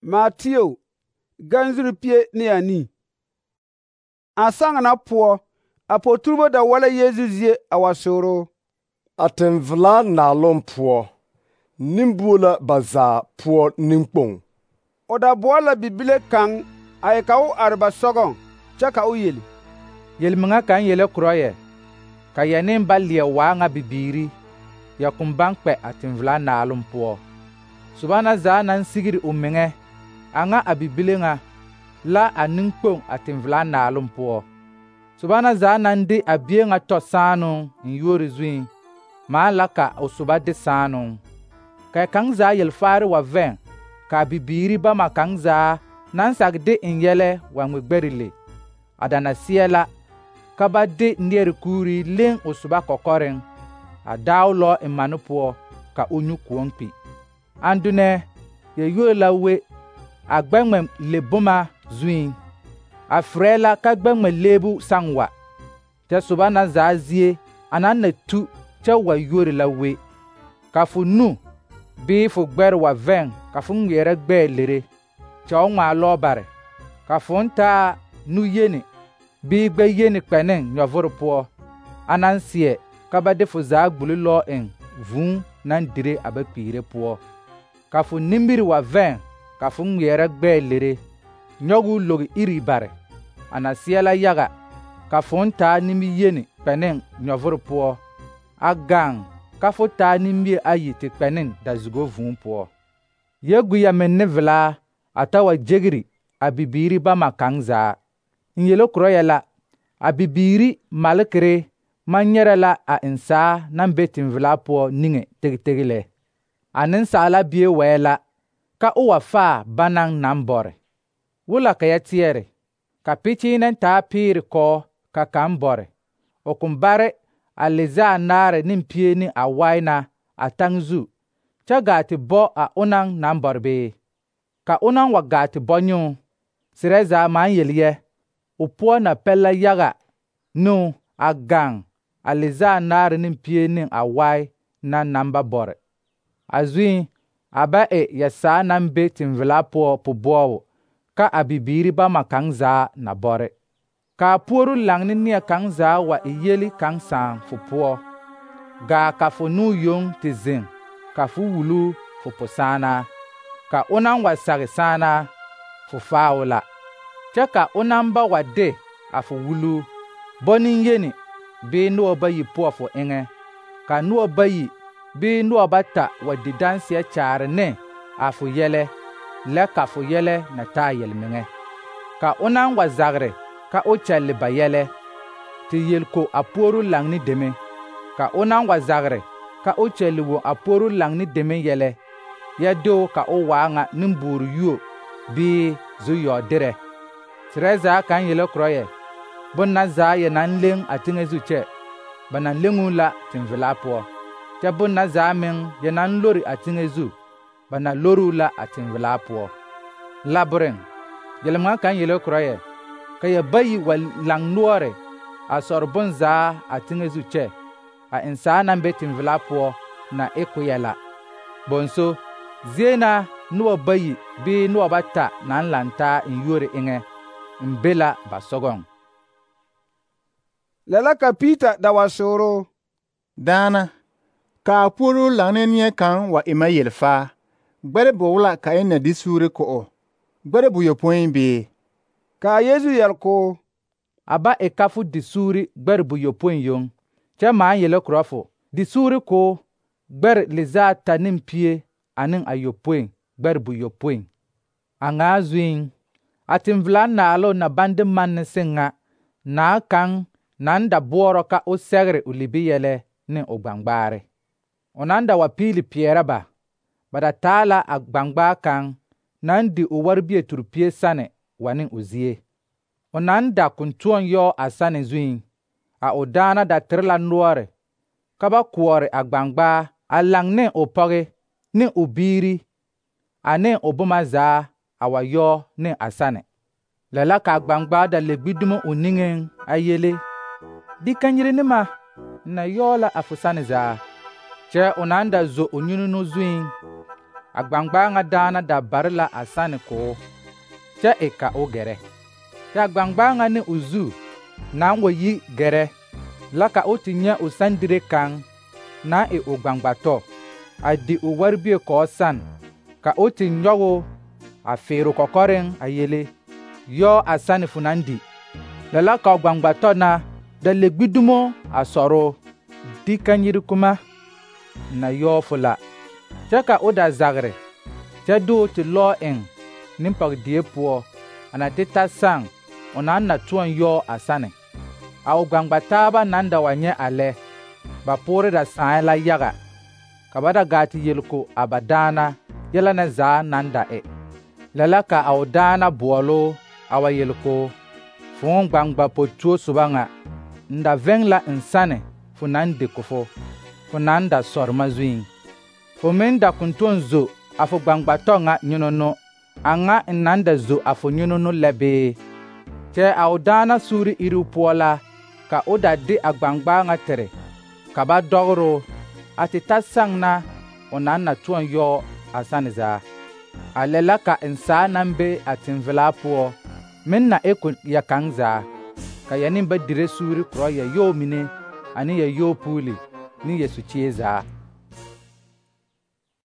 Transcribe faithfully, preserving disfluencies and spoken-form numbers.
Matthew ganzuri pie ne ani. A sang na poɔ, a poturbo da wala Yesu zie a wa soro. A tenvelaa naaloŋ poɔ, nimbuo la ba zaa poɔ nenkpoŋ. O da boɔ la bibile kaŋ a e ka o are ba sɔgɔŋ, kyɛ ka o yeli: Yelmeŋa kaŋ yele korɔ yɛ, ka yɛ ne ba leɛ waa ŋa bibiiri, yɛ kɔŋ baŋ kpɛ a tenvelaa naaloŋ poɔ. Soba na zaa naŋ sigiri o meŋɛ, a ŋa a bibile ŋa, la a nenkpoŋ a tenvelaa naaloŋ poɔ. Soba na zaa naŋ de a bie ŋa tɔ saanoŋ n yuori zuiŋ, maa la ka o soba de saanoŋ. Ka kaŋ zaa yelfaare wa vɛŋ, ka a bibiiri bama kaŋ zaa naŋ sag de n yɛlɛ wa ŋmɛ gbɛre le. A da na seɛ la, ka ba de neɛre kuuri leŋ o soba kɔkɔreŋ, a daao lɔ n mane poɔ, ka o nyu koɔŋ kpi. Andunɛ, yɛ yuori la we, a gbɛŋmɛ le boma zuiŋ. A frɛ la ka gbɛŋmɛ leebu saŋ wa, kyɛ soba na zaa zie a naŋ na tu kyɛ wa yuori la we. Ka fo nu bii fo gbɛre wa vɛŋ ka fo ŋmeɛrɛ gbɛɛ lere, kyɛ o ŋmaa lɔɔ bare, ka fo taa nu yeni bii gbɛ yeni kpɛ ne nyɔvoro poɔ, a naŋ seɛ ka ba de fo zaa gbuli lɔɔ eŋ vūū naŋ dire a ba kpiire poɔ. Ka fo nimiri wa vɛŋ ka fo ŋmeɛrɛ gbɛɛ lere, nyɔge o logi iri bare, a na seɛ la yaga ka fo taa nimiyeni kpɛ ne nyɔvoro poɔ, a gaŋ ka fo taa nimie ayi te kpɛ ne dazugo vūū poɔ. Yɛ gu yɛmeŋ ne velaa a ta wa jegiri a bibiiri bama kaŋ zaa. N yele korɔ yɛ la, a bibiiri malekere maŋ nyɛrɛ la a eŋ saa naŋ be tenvelaa poɔ niŋe tegitegi lɛ. A nensaala bie wɛɛ la, ka o wa faa banaŋ naŋ bɔre. Wola ka yɛ teɛre, ka pikyiinɛ taa piiri kɔɔ ka kaŋ bɔre, o kɔŋ bare a leze anaare ne pie ne a wai na a taŋ zu, kyɛ gaa te bɔ a onaŋ naŋ bɔre bee? Ka onaŋ wa gaa te bɔ nyoo, serɛ zaa maŋ yele yɛ, o poɔ na pɛl la yaga nu a gaŋ a leze anaare ne pie ne a wai na naŋ ba bɔre. A zuiŋ, a ba e yɛ saa naŋ be tenvelaa poɔ pobɔɔbo, ka a bibiiri bama kaŋ zaa na bɔre. Ka a puoru laŋ ne neɛ kaŋ zaa wa e yeli kaŋ sãã fo poɔ, gaa ka fo nu yoŋ te zeŋ, ka fo wulu fo posãanaa. Ka onaŋ wa sage sãanaa, fo faa o la, kyɛ ka onaŋ ba wa de a fo wulu, bɔ neŋyeni bii noba bayi poɔ fo eŋɛ, ka noba bayi bii noba bata wa di danseɛ kyaare ne a fo yɛlɛ, lɛ ka fo yɛlɛ na taa yelmeŋɛ. Ka onaŋ wa zagre ka o kyɛlle ba yɛlɛ, te yelko a puoru laŋ ne deme, ka onaŋ wa zagre ka o kyɛlle wo a puoru laŋ ne deme yɛlɛ, yɛ do ka o waa ŋa nembuuru yuo bii zu-yɔɔderɛ. Serɛ zaa kaŋ yele korɔ yɛ, bon na zaa yɛ naŋ leŋ a teŋɛ zu kyɛ, ba na leŋuu la tenvelaa poɔ, kyɛ bon na zaa meŋ yɛ naŋ lori a teŋɛ zu, ba na loruu la a tenvelaa poɔ. Laboreŋ, yelmeŋa kaŋ yele korɔ yɛ, ka yɛ bayi wa laŋ noɔre a sɔre bon zaa a teŋɛ zu kyɛ, a eŋ saa naŋ be tenvelaa poɔ na e koyɛ la. Bonso, zie na noba bayi bii noba bata naŋ laŋ taa n yuori eŋɛ, n be la ba sɔgɔŋ. Lɛ la ka Piita da wa soro. Daana, ka a puoru laŋ ne neɛ kaŋ wa e ma yelfaa, gbɛre bo la ka e na di suuri ko o, gbɛre bu yopõi bee? Ka Yesu yɛl ko, a ba e ka fo di suuri gbɛre bu yopõi yoŋ, kyɛ maa yele korɔ fo, di suuri ko gbɛre leze ata ne pie ane a yopõi gbɛre bu yopõi. A ŋaa zuiŋ, a tenvelaa naaloŋ na baŋ de man ne seŋ ŋa, naa kaŋ naŋ da boɔrɔ ka o sɛgre o libi yɛlɛ ne o gbaŋgbaare. O naŋ da wa piili peɛrɛ ba, ba da taa la a gbaŋgbaa kaŋ naŋ di o warbie turpie sane wa ne o zie. O naŋ da kontoɔ yɔɔ a sane zuiŋ, a o daana da tere la noɔre, ka ba koɔre a gbaŋgbaa a laŋ ne o pɔge ne o biiri, ane o boma zaa a wa yɔɔ ne a sane. Lɛ la ka a gbaŋgbaa da le gbi dumo o niŋeŋ a yele, di kanyiri ne ma, n na yɔɔ la a fo sane zaa. Kyɛ o naŋ da zo o nyununu zuiŋ, a gbangbaaŋa daana da bare la a sane ko kyɛ e ka o gɛrɛ. Kyɛ a gbangbaaŋa ne o zu naŋ wa yi gɛrɛ la ka o te nyɛ o sandire kaŋ naŋ e o gbangbatɔ a di o warbie kɔɔ san, ka o te nyɔge a feere kɔkɔreŋ a yele yɔ a sane fo naŋ di. Lɛ la ka o gbangbatɔ na da le gbi dumo a sɔro di kanyiri kuma na yɔ fo la, kyɛ ka o da zagre kyɛ de o te lɔɔ eŋ nimpɔgdie poɔ a na de ta saŋ o naŋ na tõɔ yɔ a sane. A o gbangbataaba naŋ da wa nyɛ a lɛ, ba poore da sãã la yaga, ka ba da gaa te yelko a ba daana yɛlɛ na zaa naŋ da e. Lɛ la ka a o daana boɔlo a wa yelko, fõõ gbangba po-tuo soba ŋa, n da vɛŋ la n sane fo naŋ deko fo, fo naŋ da sɔrema zuiŋ. Fo meŋ da kõn tõɔ zo a fo gbangbatɔ ŋa nyɔnɔnɔ, a ŋa n naŋ da zo a fo nyɔnɔnɔ lɛ bee? Kyɛ a o daana suuri iriw poɔ la ka o da de a gbangbaa ŋa tere, ka ba dɔgro a te ta saŋ na o naŋ na tõɔ yɔ a sane zaa. A lɛ la ka n saa naŋ be a tenvelaa poɔ meŋ na eko yɛ kaŋ zaa, ka yɛ ne ba dire suuri korɔ yɛ yɔɔ mine ane yɛ yɔɔ puuli ne yɛ sukyie zaa.